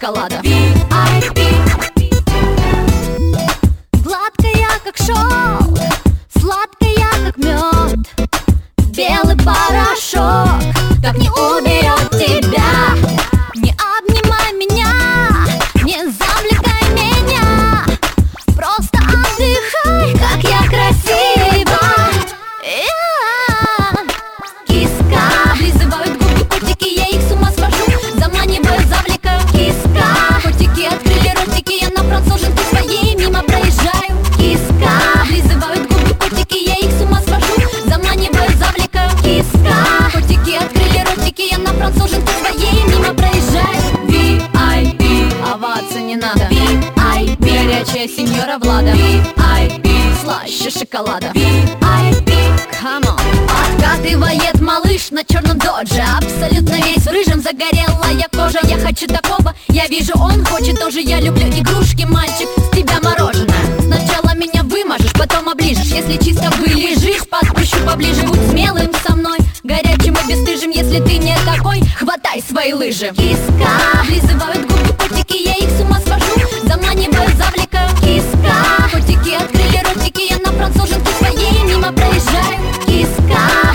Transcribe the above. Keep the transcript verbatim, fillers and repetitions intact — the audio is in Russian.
шоколада. ви ай пи. Гладкая, как шелк, сладкая, как мед, белый порошок так не уберет тебя. Не обнимай меня, не завлекай меня, просто отдыхай, как я красива. Я. Киска, облизывают губы котики, я их с ума свожу, заманиваю, завлекаю. Киска, котики открыли ротики, я на француженке своей мимо проезжаю. Киска, облизывают губы котики, я их с ума свожу, заманиваю, завлекаю. Киска, котики открыли ротики, я на француженке своей мимо проезжаю. ви ай пи, овации не надо. ви ай пи, горячая сеньора Влада. ви ай пи, слаще шоколада. ви ай пи, come on. Откатывает малыш на черном додже, абсолютно весь в рыжем, загорелая кожа. Я хочу такого, я вижу, он хочет тоже. Я люблю игрушки, мальчик, с тебя мороженое. Сначала меня вымажешь, потом оближешь. Если чисто вылежишь, подпущу поближе. Будь смелым со мной, горячим и бесстыжим. Если ты не такой, хватай свои лыжи. Киска, облизывают губы котики, я их с ума свожу, заманиваю, завлекаю. Киска, котики открыли ротики, я на француженке своей мимо проезжаю. Киска.